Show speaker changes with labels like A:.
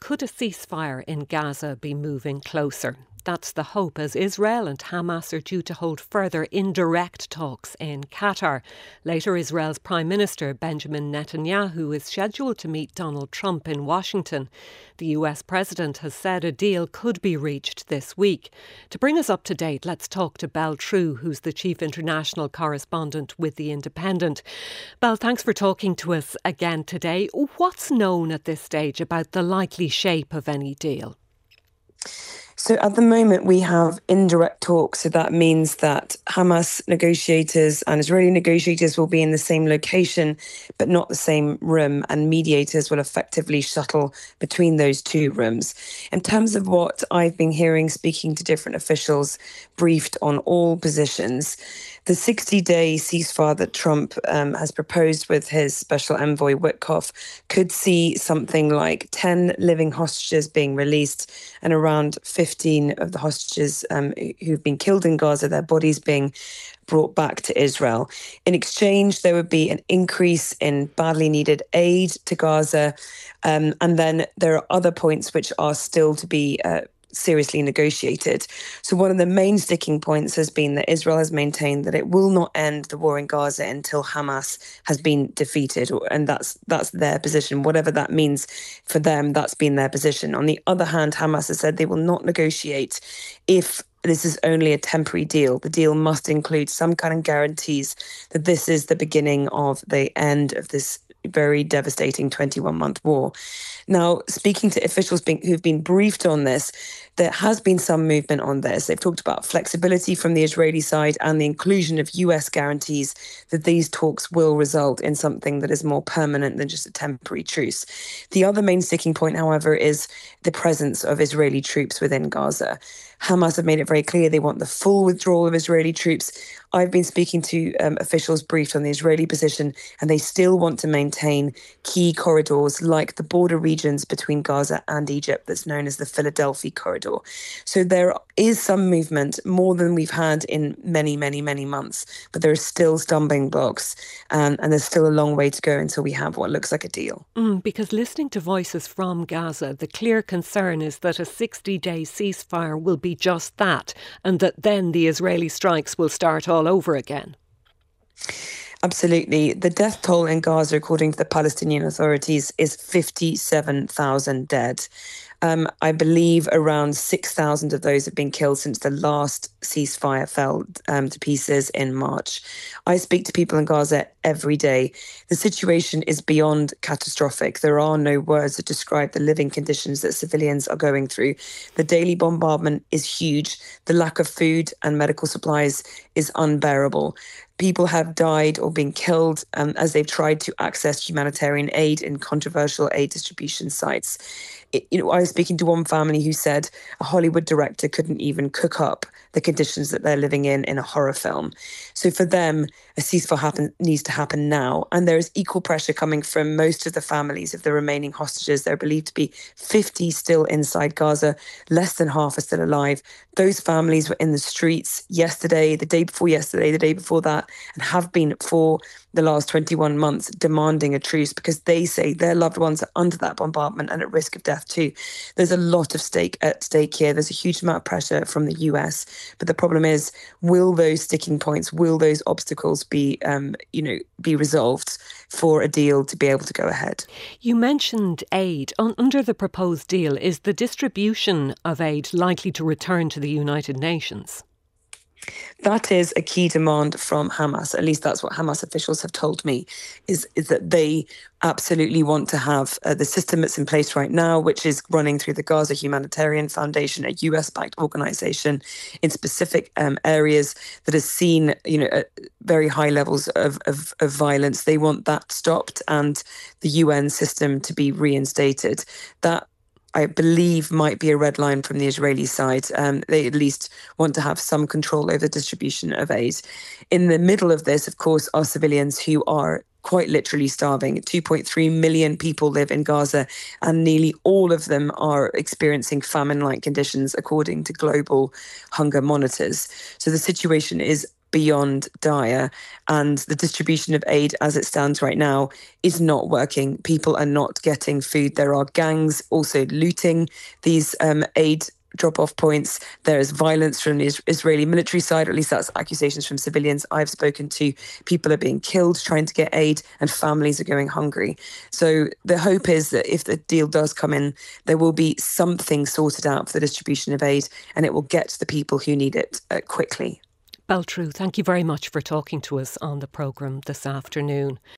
A: Could a ceasefire in Gaza be moving closer? That's the hope, as Israel and Hamas are due to hold further indirect talks in Qatar. Later, Israel's Prime Minister Benjamin Netanyahu is scheduled to meet Donald Trump in Washington. The US President has said a deal could be reached this week. To bring us up to date, let's talk to Bel Trew, who's the Chief International Correspondent with The Independent. Bel, thanks for talking to us again today. What's known at this stage about the likely shape of any deal?
B: So at the moment, we have indirect talks. So that means that Hamas negotiators and Israeli negotiators will be in the same location, but not the same room. And mediators will effectively shuttle between those two rooms. In terms of what I've been hearing, speaking to different officials briefed on all positions, the 60-day ceasefire that Trump has proposed with his special envoy Witkoff could see something like 10 living hostages being released and around 15 of the hostages who've been killed in Gaza, their bodies being brought back to Israel. In exchange, there would be an increase in badly needed aid to Gaza. And then there are other points which are still to be seriously negotiated. So one of the main sticking points has been that Israel has maintained that it will not end the war in Gaza until Hamas has been defeated, and that's their position. Whatever that means for them, that's been their position. On the other hand, Hamas has said they will not negotiate if this is only a temporary deal. The deal must include some kind of guarantees that this is the beginning of the end of this very devastating 21-month war. Now, speaking to officials who've been briefed on this, there has been some movement on this. They've talked about flexibility from the Israeli side and the inclusion of US guarantees that these talks will result in something that is more permanent than just a temporary truce. The other main sticking point, however, is the presence of Israeli troops within Gaza. Hamas have made it very clear they want the full withdrawal of Israeli troops. I've been speaking to officials briefed on the Israeli position, and they still want to maintain key corridors like the border regions between Gaza and Egypt that's known as the Philadelphia corridor. So there is some movement, more than we've had in many, many, many months, but there are still stumbling blocks, and there's still a long way to go until we have what looks like a deal.
A: Because listening to voices from Gaza, the clear concern is that a 60-day ceasefire will be just that, and that then the Israeli strikes will start all over again.
B: Absolutely. The death toll in Gaza, according to the Palestinian authorities, is 57,000 dead. I believe around 6,000 of those have been killed since the last ceasefire fell to pieces in March. I speak to people in Gaza every day. The situation is beyond catastrophic. There are no words to describe the living conditions that civilians are going through. The daily bombardment is huge. The lack of food and medical supplies is unbearable. People have died or been killed as they've tried to access humanitarian aid in controversial aid distribution sites. I was speaking to one family who said a Hollywood director couldn't even cook up the conditions that they're living in a horror film. So for them, a ceasefire needs to happen now. And there is equal pressure coming from most of the families of the remaining hostages. There are believed to be 50 still inside Gaza. Less than half are still alive. Those families were in the streets yesterday, the day before yesterday, the day before that, and have been for the last 21 months demanding a truce because they say their loved ones are under that bombardment and at risk of death too. There's a lot at stake here. There's a huge amount of pressure from the US. But the problem is, will those sticking points, will those obstacles be resolved for a deal to be able to go ahead?
A: You mentioned aid. Under the proposed deal, is the distribution of aid likely to return to the United Nations?
B: That is a key demand from Hamas. At least that's what Hamas officials have told me, is that they absolutely want to have the system that's in place right now, which is running through the Gaza Humanitarian Foundation, a US-backed organization in specific areas that has seen, very high levels of violence. They want that stopped and the UN system to be reinstated. That, I believe, might be a red line from the Israeli side. They at least want to have some control over the distribution of aid. In the middle of this, of course, are civilians who are quite literally starving. 2.3 million people live in Gaza, and nearly all of them are experiencing famine-like conditions, according to global hunger monitors. So the situation is beyond dire, and the distribution of aid as it stands right now is not working. People are not getting food. There are gangs also looting these aid drop-off points. There is violence from the Israeli military side, or at least that's accusations from civilians I've spoken to. People are being killed trying to get aid, and families are going hungry. So the hope is that if the deal does come in, there will be something sorted out for the distribution of aid, and it will get to the people who need it quickly.
A: Beltru, thank you very much for talking to us on the programme this afternoon.